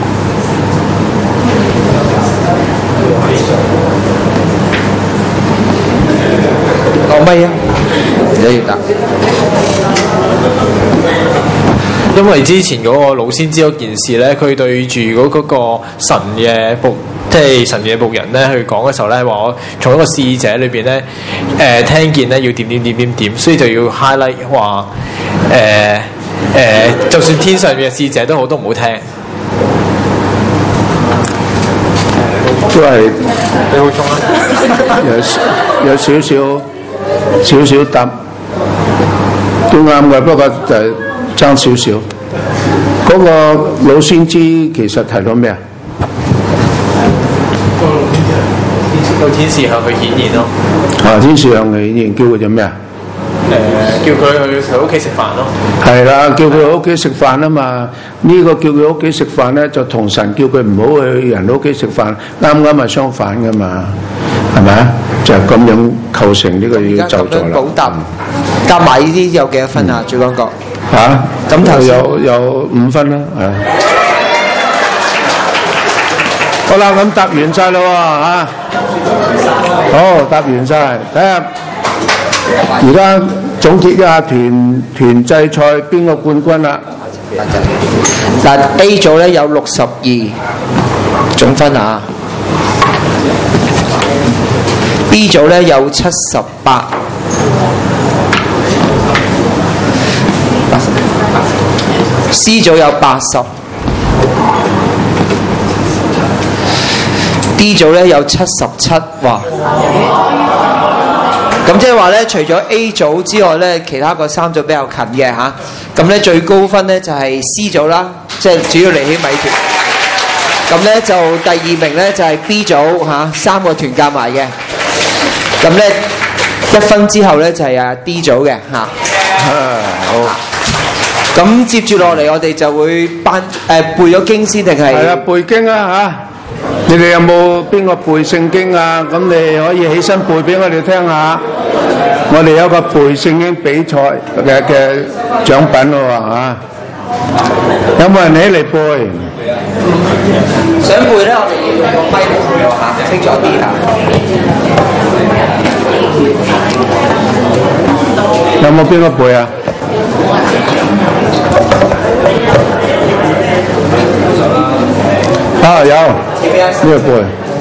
講乜啊？唔使要答。 因為之前嗰個老先知嗰件事咧，佢對住嗰嗰個神嘅僕，即係神嘅僕人咧，去講嘅時候咧，話我從一個使者裏邊咧，誒、呃、聽見咧要點點點點點，所以就要 highlight 話誒誒，就算天上面嘅使者都好，都唔好聽。 都係你好重啊！ 有有少少少少答都啱嘅，不過就係爭少少。嗰個老先知其實提到咩啊？ 到天使向佢顯現咯。 啊！天使向佢顯現，叫佢做咩啊？ 叫佢去佢屋企食飯咯。 係啦，叫佢去屋企食飯啊嘛。呢、個叫佢屋企食飯咧，就同神叫佢唔好去人屋企食飯，啱啱係相反噶嘛，係咪啊？就係、咁樣構成呢個要就助啦。 補答夾埋呢啲有幾多分啊？主講國嚇， 咁頭先有有五分啦，係。好啦，咁答完晒啦喎嚇，好答完晒，睇下而家總結一下團團際賽邊個冠軍啦？ 嗱 A 組咧有六十二總分啊 ，B 組咧有七十八。C 組有八十 ，D 組咧有七十七，哇！咁即係話咧，除咗 A 組之外咧，其他個三組比較近嘅嚇。咁咧最高分咧就係 C 組啦，即係主要嚟起米團。咁咧就第二名咧就係 B 組嚇，三個團夾埋嘅。咁咧一分之後咧就係啊 D 組嘅嚇。 好。 咁接住落嚟，我哋就會班誒、呃、背咗經先定係？ 係啊，背經啊嚇！你哋有冇邊個背聖經啊？咁你可以起身背俾我哋聽下。我哋有個背聖經比賽嘅嘅獎品喎嚇。有冇人起嚟背？ 想背咧，我哋要用個咪背喎嚇，清楚啲嚇。 有冇邊個背啊？啊有，呢個背。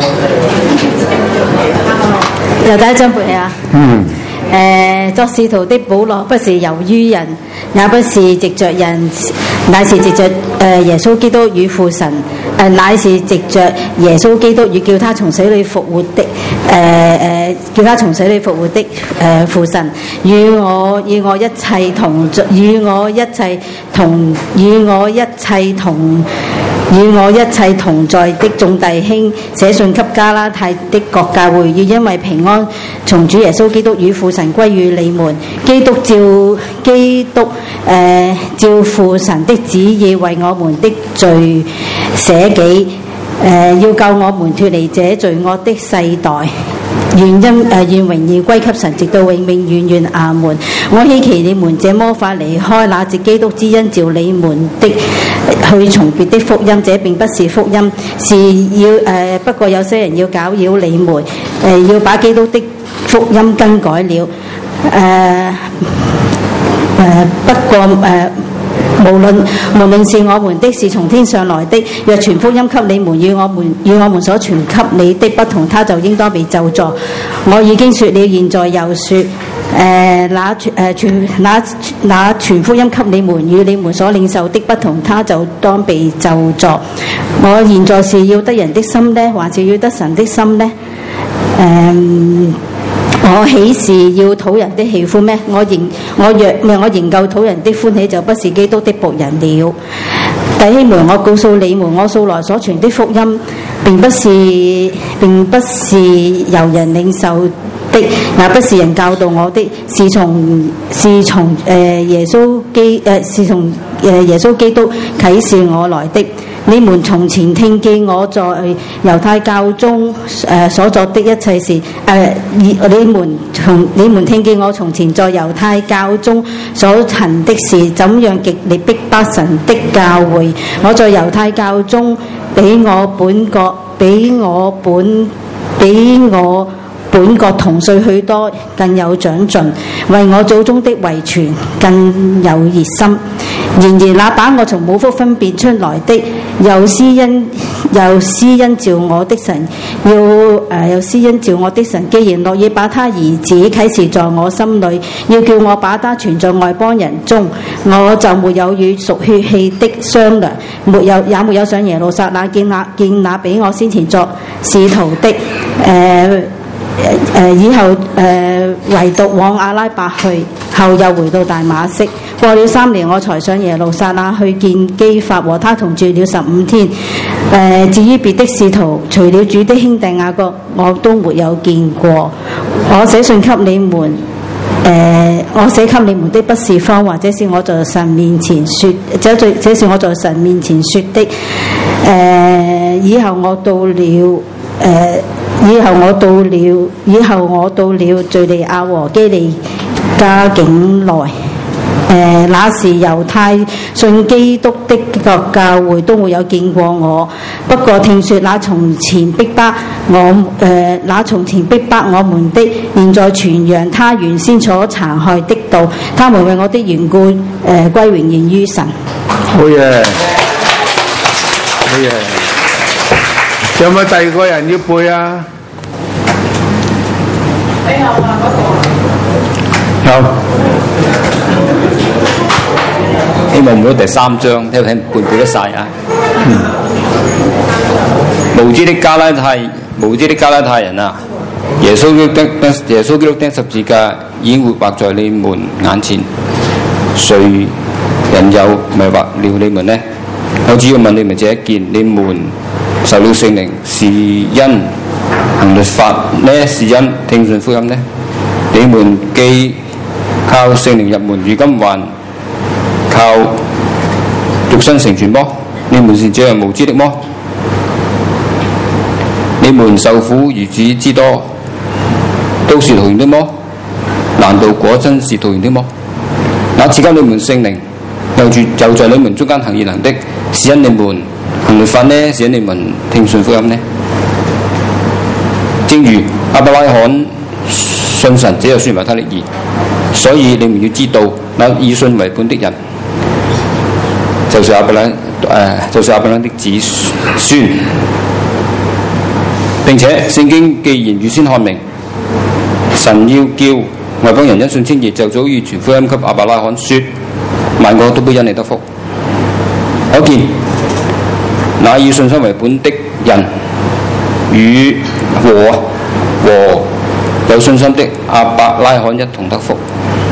又第一張背啊。 嗯。 誒、呃，作使徒的保羅不是由於人，也不是藉着人，乃是藉着誒、呃、耶穌基督與父神，誒、呃、乃是藉着耶穌基督與叫他從死裏復活的，誒、呃、誒、呃、叫他從死裏復活的誒、呃、父神，與我與我一切同與我一切同與我一切同。與我一切同在的眾弟兄寫信給加拉太的各教會，要因為平安從主耶穌基督與父神歸於你們。基督照基督誒、呃、照父神的旨意為我們的罪捨己，誒、呃、要救我們脫離這罪惡的世代。願因誒、呃、願榮耀歸給神，直到永永遠遠。阿門。我希奇你們這麼快離開那藉基督之恩召你們的去從別的福音，這並不是福音，是要誒、呃、不過有些人要攪擾你們，誒、呃、要把基督的福音更改了。誒、呃、誒、呃、不過誒。呃無論無論是我們的，是從天上來的，若傳福音給你們，與我們與我們所傳給你的不同，他就應當被咒詛。我已經說了，現在又說，誒、呃、那傳誒傳那那傳福音給你們，與你們所領受的不同，他就當被咒詛。我現在是要得人的心呢，還是要得神的心呢？誒、呃。我豈是要討人的喜歡咩？我仍我若我仍舊討人的歡喜，就不是基督的僕人了。弟兄們，我告訴你們，我素來所傳的福音並不是並不是由人領受的，也不是人教導我的，是從是從誒、呃、耶穌基誒、呃、是從誒、呃、耶穌基督啟示我來的。你們從前聽見我在猶太教中誒、呃、所作的一切事，誒、呃、你們從你們聽見我從前在猶太教中所行的事，怎樣極力逼迫神的教會。我在猶太教中比我本國比我本比我本國同歲許多更有長進，為我祖宗的遺傳更有熱心。然而那把我從母腹分別出來的，又施恩又施恩召我的神，要誒、呃、又施恩召我的神，既然樂意把他兒子啟示在我心裏，要叫我把他傳在外邦人中，我就沒有與屬血氣的商量，沒有也沒有上耶路撒冷見那見那比我先前作使徒的誒。呃誒、呃、以後誒、呃、唯獨往阿拉伯去，後又回到大馬色。過了三年，我才上耶路撒冷去見基法，和他同住了十五天。誒、呃、至於別的使徒，除了主的兄弟雅各，我都沒有見過。我寫信給你們， 呃，我寫給你們的不是謊話，這是我在神面前說，這這這是我在神面前說的。誒、呃，以後我到了，誒、呃，以後我到了，以後我到了敘利亞和基利家境內。誒、呃，那時猶太信基督的各教會都沒有見過我。不過聽說那從前逼迫我，誒、呃，那從前逼迫我們的，現在傳揚他原先所殘害的道。他們為我的緣故，誒、呃，歸榮耀於神。 好嘢，好嘢。有冇第二個人要背啊？有。 希望每到第三章，睇睇背唔背得晒啊！嗯、無知的加拉太，無知的加拉太人啊！耶穌基督釘耶穌基督釘十字架已經活畫在你們眼前，誰人有迷惑了你們呢？我只要問你們這一件：你們受了聖靈是因行律法呢，是因聽信福音呢？你們既靠聖靈入門，如今還靠肉身成全麼？你們是這樣無知的麼？你們受苦如此之多，都是徒然的麼？難道果真是徒然的麼？那賜給你們聖靈，又住就在你們中間行異能的，是因你們行律法呢？是因你們聽信福音呢？正如亞伯拉罕信神，這就算為他的義。所以你們要知道，那以信為本的人，就是亞伯蘭，誒、呃，就是亞伯蘭的子孫。並且聖經既然預先看明，神要叫外邦人因信稱義，就早已傳福音給亞伯拉罕，說萬國都必因你得福。可見那以信心為本的人，與和和有信心的亞伯拉罕一同得福。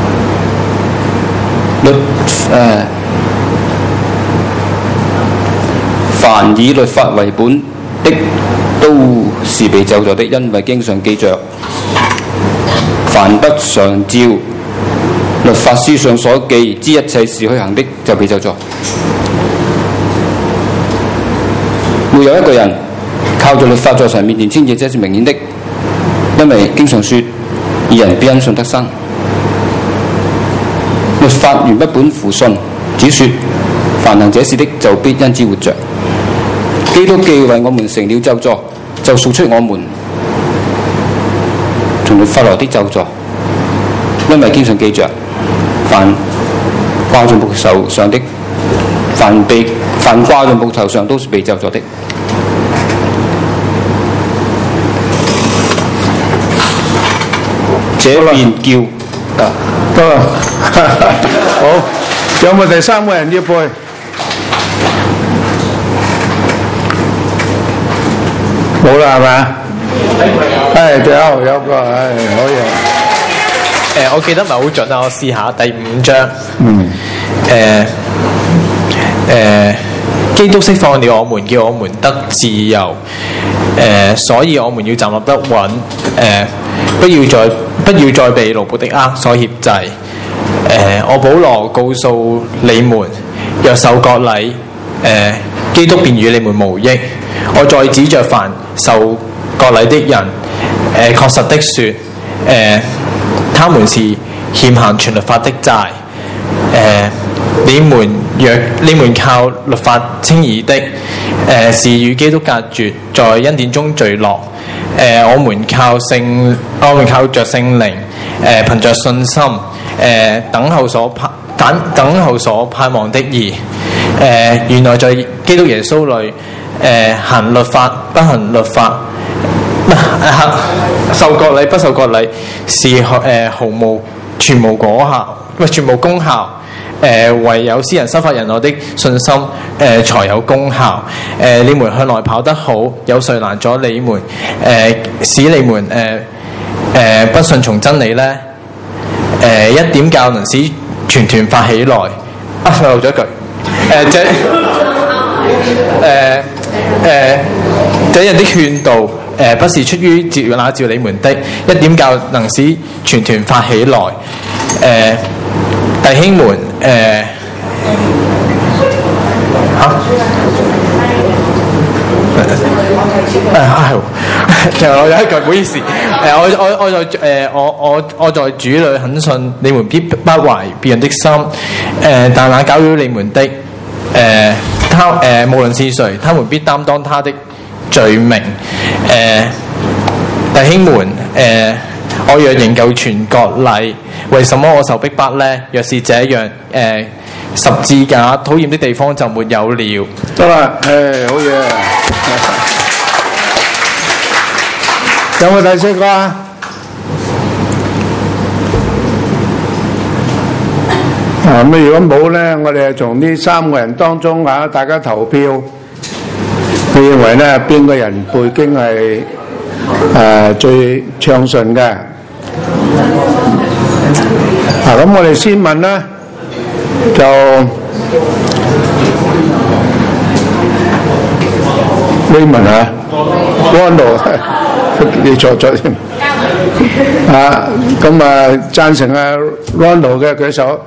律誒、呃，凡以律法為本的，都是被咒詛的，因為經上記着：凡不常照律法書上所記之一切事去行的，就被咒詛。沒有一個人靠着律法在神面前稱義，這是明顯的，因為經常說：義人必因信得生。律法原不本乎信，只說凡行這事的，就必因之活着。基督既為我們成了咒詛，就贖出我們從律法來的咒詛，因為經上記着：凡掛在木頭上的，凡被凡掛在木頭上都是被咒詛的。這便叫啊， 得啦，好，有冇第三個人要背？冇啦，係咪？係，最後有個，係可以。 誒、呃，我記得唔係好準啊，我試下第五章。 嗯。 誒誒、呃呃，基督釋放了我們，叫我們得自由。誒、呃，所以我們要站立得穩。誒、呃，不要再不要再被奴僕的軛所挾制。誒、呃，我保羅告訴你們，若受割禮，誒、呃，基督便與你們無益。我再指着凡受割禮的人，誒、呃，確實的說，誒、呃，他們是欠行全律法的債。誒、呃，你們若你們靠律法稱義的，誒、呃，是與基督隔絕，在恩典中墜落。誒、呃，我們靠聖，我們靠着聖靈，誒、呃，憑着信心，誒、呃，等候所盼等等候所盼望的義。誒、呃，原來在基督耶穌裏，誒、呃，行律法不行律法，不、呃、受割禮不受割禮，是誒、呃、毫無全無果效，唔係全無功效。誒、呃，唯有私人生發人我的信心，誒、呃、才有功效。誒、呃，你們向來跑得好，有誰攔阻你們？誒、呃，使你們誒誒、呃呃、不順從真理呢？誒、呃，一點教能使全團發起來。啊，漏咗一句。誒、呃，這誒誒，這人的勸導，誒、 誒不是出於召那召你們的，一點教能使全團發起來。誒、呃、弟兄們誒嚇。誒係，其實我有一句唔好意思，誒、呃、我我我在誒、呃、我我我在主裏懇信，你們必不懷別人的心，誒、呃、但那攪擾你們的，誒、呃、他誒、呃、無論是誰，他們必擔當他的罪名。誒、呃、弟兄們，誒、呃、我若仍舊傳割禮，為什麼我受逼迫呢？若是這樣，誒、呃、十字架討厭的地方就沒有了。 得啦，誒好嘢。有冇第四個啊？啊咁如果冇咧，我哋係從呢三個人當中啊，大家投票，你認為咧邊個人背經係誒最暢順嘅？啊咁我哋先問啦，就你問下安度。你錯咗添啊！咁啊，贊成啊 Ronald 嘅舉手。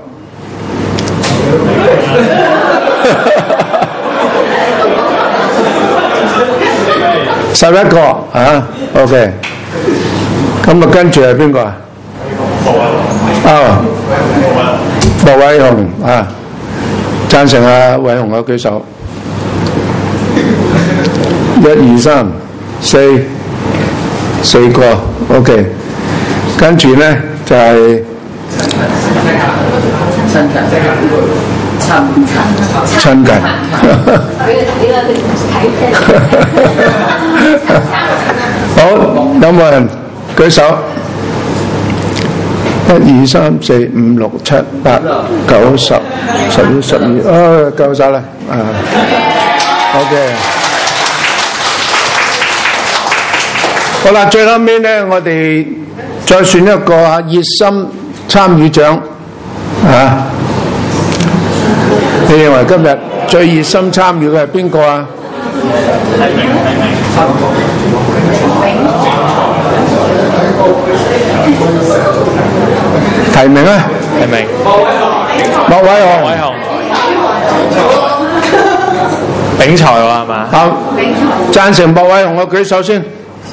十一個啊 ，OK。咁啊，跟住係邊個啊？哦，莫偉雄啊，贊成啊，偉雄嘅舉手。一二三四。四個 OK， 跟住咧就係親近，親近，好，有冇人舉手？一二三四五六七八九十十一十二，啊夠晒啦，啊 OK。好啦，最後尾咧，我哋再選一個啊熱心參與獎啊！你認為今日最熱心參與嘅係邊個啊？提名啊！提名。莫偉雄。莫偉雄。炳才喎係嘛？好，贊成莫偉雄嘅舉手先。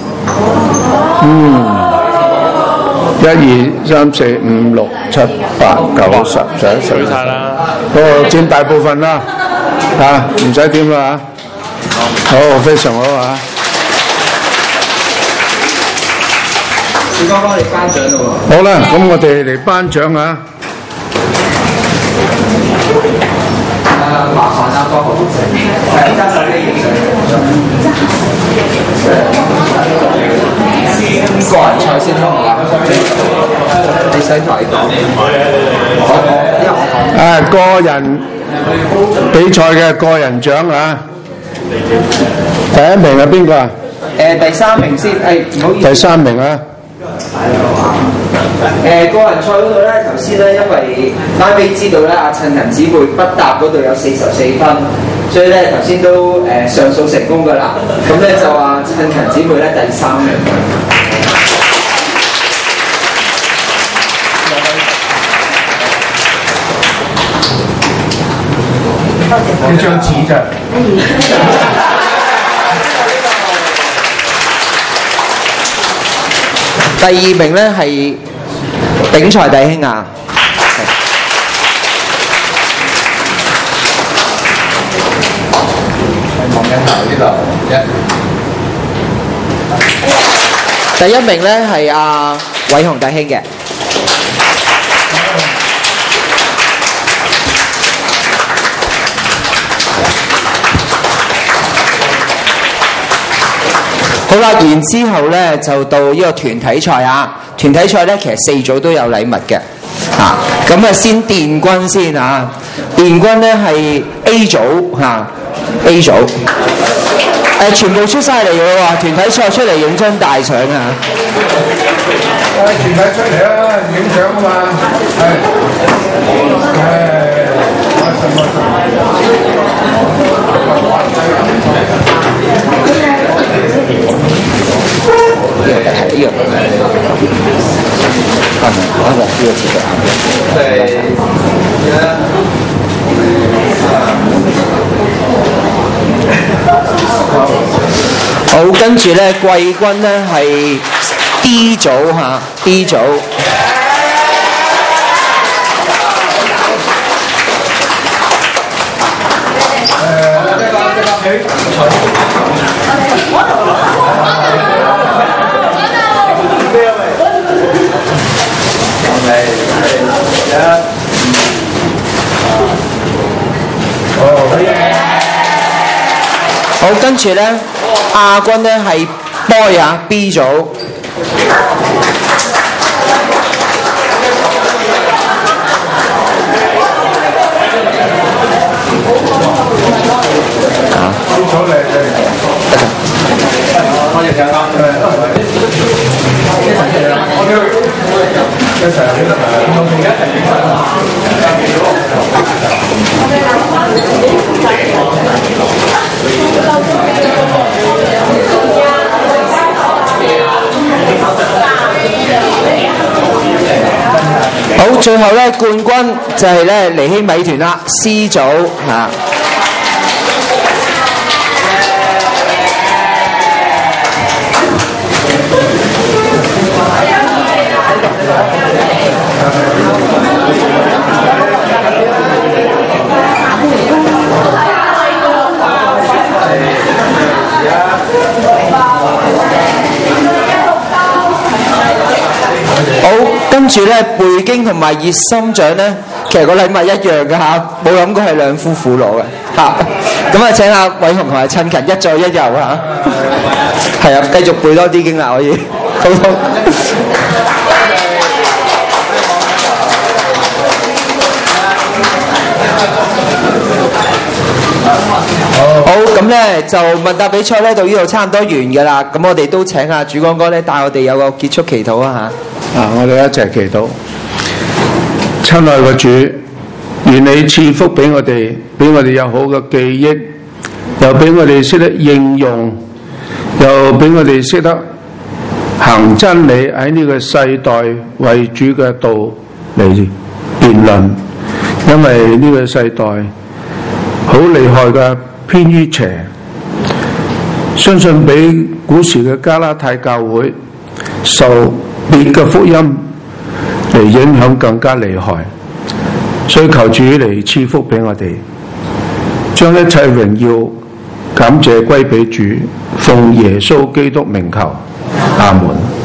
嗯，一二三四五六七八九十十一十二，哦，佔大部分啦，啊，唔使點啦嚇，好，非常好啊！小哥幫你頒獎咯喎！好啦，咁我哋嚟頒獎啊！啊，麻煩啊，哥，係揸手機影個人賽先好嘛？你使提講，啊，個人比賽嘅個人獎啊！第一名係邊個啊？ 誒第三名先，誒唔好意思。 第三名啊！ 誒個人賽嗰度咧，頭先咧因為拉尾知道咧，阿陳勤姊妹不答嗰度有四十四分，所以咧頭先都誒上訴成功㗎啦。咁咧就話陳勤姊妹咧第三名。 一張紙咋？ 第二名咧係炳才弟兄啊！望緊頭呢度一。第一名咧係阿偉雄弟兄嘅。好啦，然之後咧就到呢個團體賽啊！團體賽咧其實四組都有禮物嘅，啊咁啊先殿軍先啊！殿軍咧係 A 組嚇、啊、A 組，誒、呃、全部出晒嚟嘅喎，團體賽出嚟影張大相啊！ 誒團體出嚟啦，影相啊嘛，係誒開心開心。 跟住咧季軍咧係 D 組嚇 ，D 組。好，跟住咧亞軍咧係 boy 啊 B 組。好，最後咧冠軍就係咧尼希米團啦 C 組嚇。好，跟住咧背經同埋熱心獎咧，其實個禮物一樣嘅嚇，冇諗過係兩夫婦攞嘅嚇。咁啊，請阿偉雄同埋親勤一左一右嚇。係啊，繼續背多啲經啦，可以。好好。好，咁咧就問答比賽咧到呢度差唔多完㗎啦。咁我哋都請阿主光哥咧帶我哋有個結束祈禱啊嚇。 啊，我哋一齊祈禱。親愛嘅主，願你賜福俾我哋，俾我哋有好嘅記憶，又俾我哋識得應用，又俾我哋識得行真理喺呢個世代為主嘅道嚟辯論，因為呢個世代好厲害嘅偏於邪，相信比古時嘅加拉太教會受別嘅福音嚟影響更加厲害，所以求主嚟賜福俾我哋，將一切榮耀感謝歸俾主，奉耶穌基督名求，阿門。